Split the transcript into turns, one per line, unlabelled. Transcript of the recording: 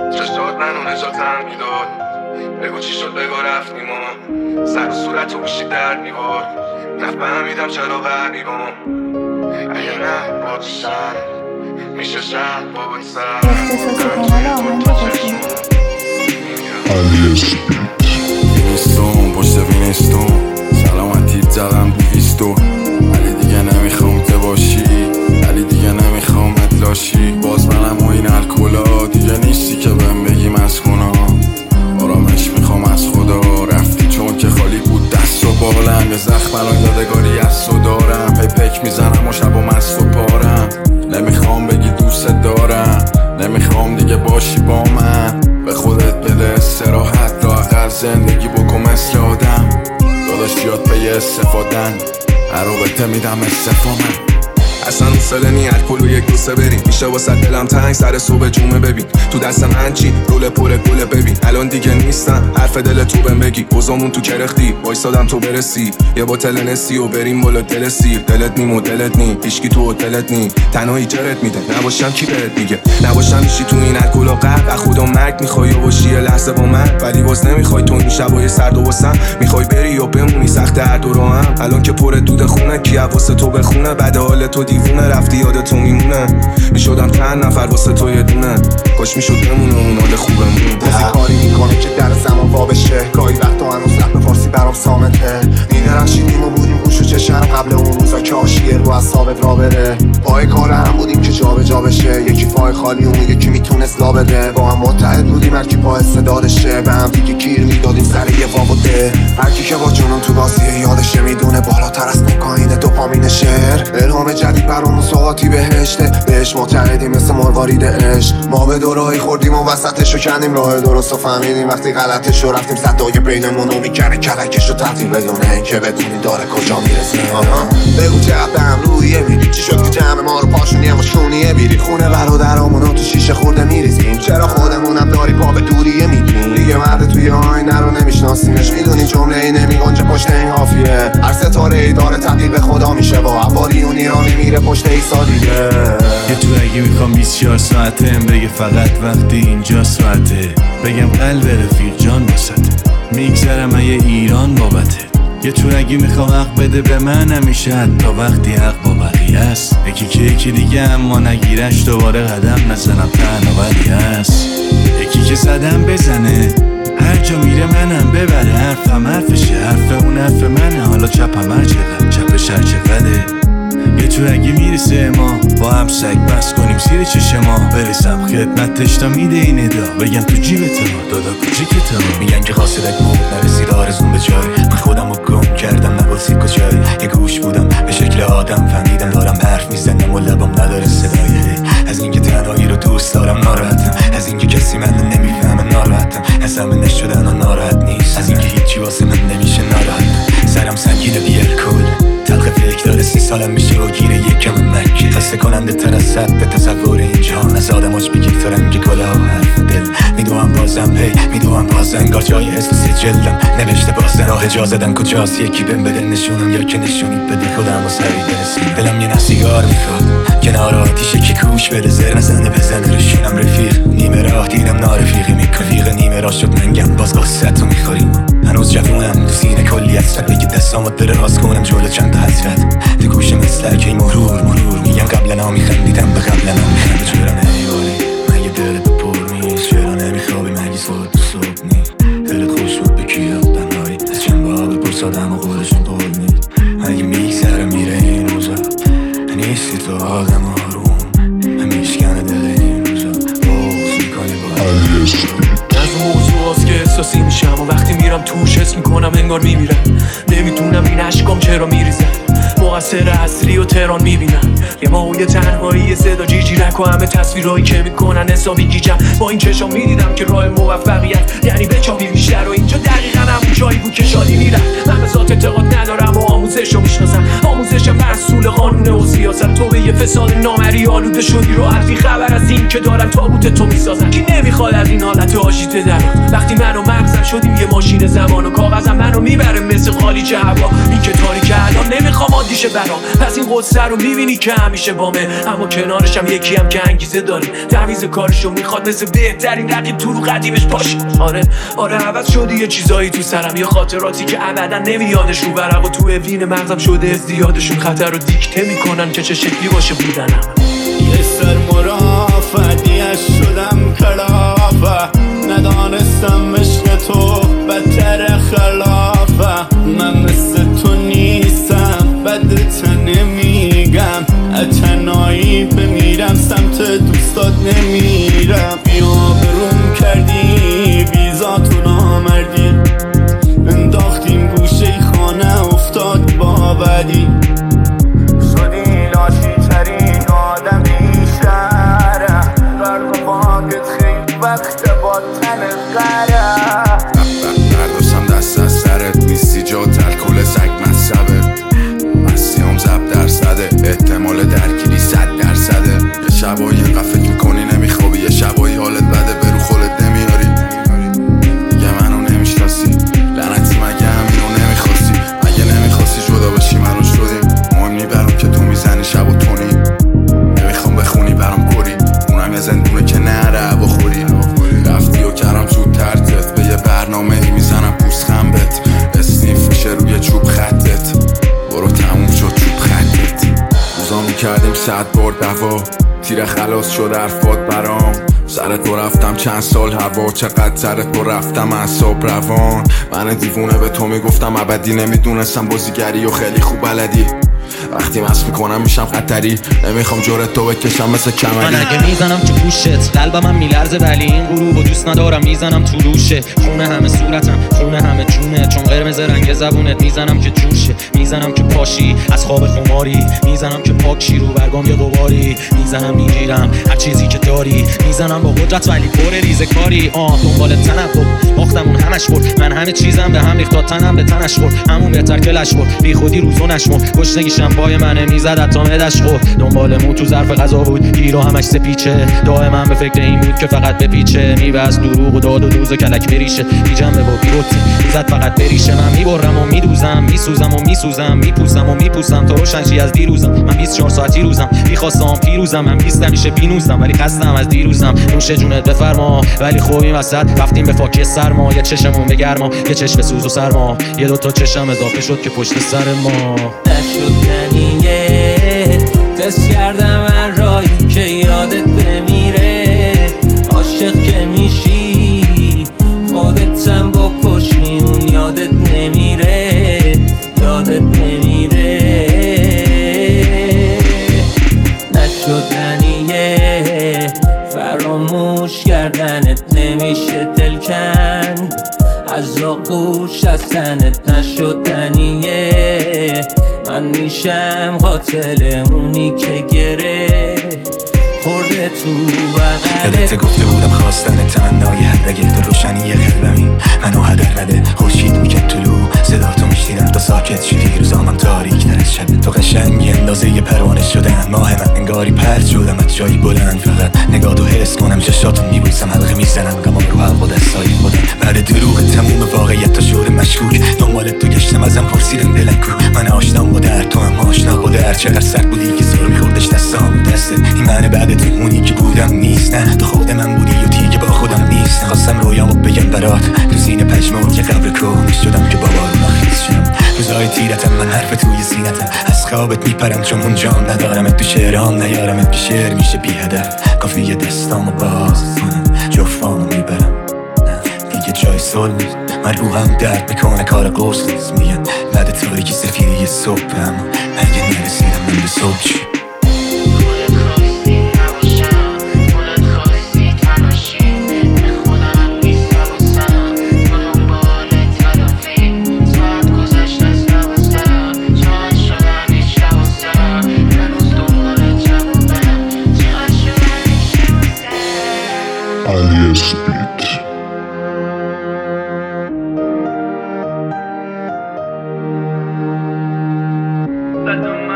چشات منو نجاتم میداد. بگو چی شد بگو رفتیم و سر و صورت رو بشی در میبار. نفهمیدم چرا غریبم. اگه نه باشم میشه شهر بابت سر
اختصاص کانال آهنگ کسی
وینستون پشت وینستون سلامتی زدم 200 ولی دیگه نمیخوام ته باشی، ولی دیگه نمیخوام لاشی. باز منم و این الکولا دیگه نیستی که بهم بگی مسکونا. آرامش میخوام از خدا، رفتی چون که خالی بود دست و بالم. یه زخم الان یادگاری از تو دارم، هی پک میزنم و شب و مست و پارم. نمیخوام بگی دوست دارم، نمیخوام دیگه باشی با من. به خودت بده استراحت، لااقل زندگی بکن مثل آدم. داداش یاد به استفادن، هر رابطه میدم استفامه.
اصلا اصله نی الکل و یک دوسته بریم. میشه واسه دلم تنگ سر صبح جمعه ببین. تو دست من چی رول پر گله ببین. الان دیگه نیستم حرف دل تو بهم بگی. بزامون تو کرختی وایسادم تو برسی. یه بوتل نسی و بریم بالا دل سیر. دلت نیم و دلت نی هیچکی تو هتلت نی. تنهایی جرت میده نباشم کی بهت میگه. نباشم میشی تو این الکل و قهر. خدا مرگ میخوای باشی یه لحظه با من، ولی باز نمیخوای تو این شبای سرد و واسم. میخوای بری و بمونی سخت هر دو راهم. الان که پر دود خونه کی واسه تو بخونه. بعد حال تو دیوونه رفتی یاد تو میمونه. میشدم چند نفر واسه تو یه دونه. کاش میشد بمونه اون حال خوبمون.
بازی کاری میکنه که در زمان وا بشه. گاهی وقتا هنوز رپ فارسی برام صامته. میدرخشیدیم و بودیم گوش و چشم قبل اون روزا که عاشقی رو از ثابت را بره. پای کار هم بودیم که جا به جا بشه. یکی پای خالی اون یکی میتونست لا بده. با هم متحد بودیم هر کی پا استعدادشه. به هم دیگه گیر میدادیم سر یه وا و ده. هر کی که با جنون تو بازیه یادشه میدونه بالاتر از کوکائین دوپامین شعر. الهام جدید برامون سوغاتی بهشته. بهش معتقدیم مثل مروارید عشق. ما به دوراهی خوردیم و وسطشو کندیم. راه درستو فهمیدیم وقتی غلطشو رفتیم. صدای بینمون رو میکنه کلکشو تعطیل بدون اینکه بدونی داره کجا میرسیم. بگو چقدر به هم رویه میری. چی شد که جمع ما رو پاشونی و شونیه بیری. خونه برادرامونو تو شیشه خورده میریزیم. چرا خودمونم داری پا به دوریه میگیم. دیگه مرد توی آینه رو نمیشناسیمش. میدونی جمله ای نمیگنجه پشت این حافیه. هر ستاره ای داره تبدیل به خدا میشه. با عبالی اون ایرانی میره پشت ایسا دیگه.
یه تو اگه میخوام 24 ساعته بگه فقط وقتی اینجا ساعته. بگم قلب رفیق جان واسطه. میگذرم یه ایران بابته. یه تورگی میخوام حق بده به من همیشه، حتی وقتی حق با بقیه است. یکی دیگه اما نگیرش دوباره قدم نزنم تنها ولی هست. یکی که زدم بزنه هر جا میره منم ببره. حرفم حرفشه حرف اون حرف منه. حالا چپم هر چقدر چپش هر چقدره. یه تورگی میرسه ما با هم سگ بس کنیم زیر چشما. برسم خدمتش تا میده این ادا. بگم تو جیبت ها دادا کوچیکت ها.
میگن که قاصدت بود نرسید آرزون به جای. من خودم رو گم کردم نباسید کجای. یه گوش بودم به شکل آدم فهمیدم دارم حرف میزنم و لبم نداره صدای. از اینکه تنهایی رو دوست دارم ناراحتم. از اینکه کسی من نمیفهمه ناراحتم. از همه نشدن و ناراحت نیست. از اینکه هیچی واسه من نمیشه ناراحتم. سرم سنگینه بی الکل تلخ فکر داره 30 سالم میشه و گیره یکم مکه. خسته کننده تر از صد تصور اینجا. از آدماش بگیر تو رنگ گلا حرف دل. میدوام بازم میدوام باز انگار جای اسم سجلم نوشته بازن. راه جا زدن کجاست یکی بهم بده نشونم یا که نشونید بده خودم و سری برسیم. دلم یه نسیگار میخواد کنار آتیش که کوش بده. زر نزنه بزنه روشونم رفیق. نیمه راه دیدم نارفیقی میکنه. نیمه راه شد منگم باز قصت رو میخوریم. هنوز جوونم تو سینه کلی حسرت. بگی دستامو دراز کنم جلو چند تا حسرت. تو گوش مثل که مرور میگم قبلا میخندیدم به قبلا میخند. چرا نمیباری مگه دلت پر نیست؟ چرا نمیخوابی مگه صبح تو صبح نیست؟ دلت خوش بود به کی رفتن هایی از چند بار بپرس آدم و خودشون قول نیست. مگه میگذره میره این روزا نیستی تو آدم آروم. همیشکنه دل این روزا بغض میکنی با
از موضوع هست که احساسی میشم و وقتی میرم توش حس میکنم انگار میمیرم. نمیدونم این عشقام چرا میریزن. مقصر اصلی و تهران میبینم. یه ماهوی تنهایی صدا جیجیرک و همه تصویرهایی که میکنن حسابی گیجم. با این چشام میدیدم که راه موفقیت یعنی بچابی بیشتر. و اینجا دقیقا همون جایی بود که شادی میرم. من به ذات اعتقاد ندارم و آموزش رو میشناسم. آموزش محصول قانون و سیاست. تو به یه فساد نامری آلوده شدی رو عرضی خبر از این که دارن تابوت تو میسازن. کی نمیخواد میخواد از این حالت آشیده در وقتی من و مغزم شدیم یه ماشین زمان و کاغذم منو میبره مثل خالیچه هوا. این که تاریکه الان نمیخوام عادیشه برام، پس این قصه رو میبینی که همیشه بامه، اما کنارشم یکی هم که انگیزه داره تعویض کارشو میخواد مثل بهترین رقیب تو رو قدیمش باشه. آره عوض شده یه چیزایی تو سرم، یه خاطراتی که ابدا نمیادش رو برم و تو اوین مغزم شده ازدیادشون خطر رو دیکته میکنن که چه شکلی باشه بودنم.
یه سر مرافعیش شدم کلافه، ندانستم عشق تو بدتر خلافه. من مثل تو نیستم بدت نمیگم، تنهایی بمیرم سمت دوستات نمیرم. بیا بروم کردی ویزاتو نامردی، انداختیم گوشه خانه افتاد با بدی، شدی لاشی ترین آدم بیشتره، برد و باقت خیلی وقت با تن قره.
برداشتم دست از سرت نیستی جا تلکل سگ مذهبه، مسیحام زب درصده احتمال درگیری 100%. یه شبایی اینقدر فکر میکنی نمیخوابی، یه شبایی حالت بده برو خودت نمیاری، دیگه منو نمیشناسی لعنتی مگه همینو نمیخواستی؟ مگه نمیخواستی جدا بشی منو شدیم، مهم نی برام که تو میزنی شب و تونی، نمیخوام بخونی برام کری، اونم یه زندونه که نره بخوری. رفتی و کردم زود ترتت به یه برنامه ای میزنم پوست خنبت، اسنیف میشه روی چوب خطت، برو تموم شد چوب خطت. روزا میکردیم 100 بار دوا، تیر خلاص شد حرفات برام، سرت رو رفتم چند سال هوا، چقدر سرت رو رفتم اعصاب روان. من دیوونه به تو میگفتم ابدی، نمیدونستم بازیگری و خیلی خوب بلدی، وقتی مست میکنم میشم خطری، نمیخوام جورت تو بکشم مثل کمری.
من اگه میزنم تو گوشت قلبم هم میلرزه، ولی این غروب و دوست ندارم میزنم تو روشه. خونه همه صورتم خونه همه جونه، چون قرمز رنگ زبونت میزنم که جوشه، میزنم که پاشی از خواب خماری، میزنم که پاکشی رو برگام یه غباری، میزنم میگیرم هر چیزی که داری، میزنم با قدرت ولی پر ریزه کاری. دنبال تنبه باختمون همش برد، من همه چیزم به هم ریخت تا تنم به تنش خورد، همون بهتر که لش برد بی خودی روزو نشمرد، گشنگیشم پای منه میزد حتی معدش خورد، دنبال مو تو ظرف غذا بود گیرو همش سپیچه، دائما به فکر این بود که فقط بپیچه، میبست دروغ و داد و دوز و کلک بریشه، بی جنبه و بی روتی میزد فقط بریشه. من میبرم و میدوزم میسوزم و میسوزم میپوسم و میپوسم تو روشنشی از دیروزم، من 24 ساعتی روزم میخواستم پیروزم، من 20 همیشه بینوزم ولی خستم از دیروزم. نوش جونت بفرما ولی خوبیم وسط رفتیم به فاکه سرما، یه چشمون به گرما یه چشم سوز و سرما، یه دوتا چشم اضافه شد که پشت سر ما
نشدنیه. تست کردم من رایی که یادت بمیره، عاشق که میشی خودتم بکشی اون یادت نمیره، یادت نمیره. نشدنیه فراموش کردنت نمیشه دلکن، از آغوش از تنت نشدنیه. من میشم قاتل اونی که گره خورده تو بغلت.
یادت گفته بودم خواستن تمنای هر رگه تو روشنی قلبمی، منو هدر نده خورشید میکرد طلوع، صدا تو میشنیدم تا ساکت شدی، روزامم تاریک تر از شب، تو قشنگی اندازه یه پروانه شدن ماه من، انگاری پرد شدم از جایی بلند، فقط نگاه تو حس کنم چشاتو میبوسم حلقه میزنم غمام رو حلق و دستایی خودم. بعد دروغ تموم واقعیت تا شعور مشکوک، دنبال تو گشتم ازم پرسیدم دلم کو، من آشنام با درد تو هم آشنا با درد، چقدر سرد بودی که زور میخوردش دستام دستت، این من بعد تو اونی که بودم نیست، نه تو خود من بودی و دیگه با خودم نیست. خواستم رویامو بگم برات تو سینه پشمون که قبر کن شدم که بابارو نخیز شدم، روزای تیرتم من حرف توی زینتم، از خوابت میپرم چون اونجام ندارمت تو شعرام نیارمت که شعر میشه بی هدف، کافیه دستامو باز کنم جفامو میبرم دیگه جای صلح نیست، من روحم درد میکنه کار قرص نیست، میگن بعد تاریکی سفیری صبحم اگه نرسیدم من به صبح چی؟
Alias Beat.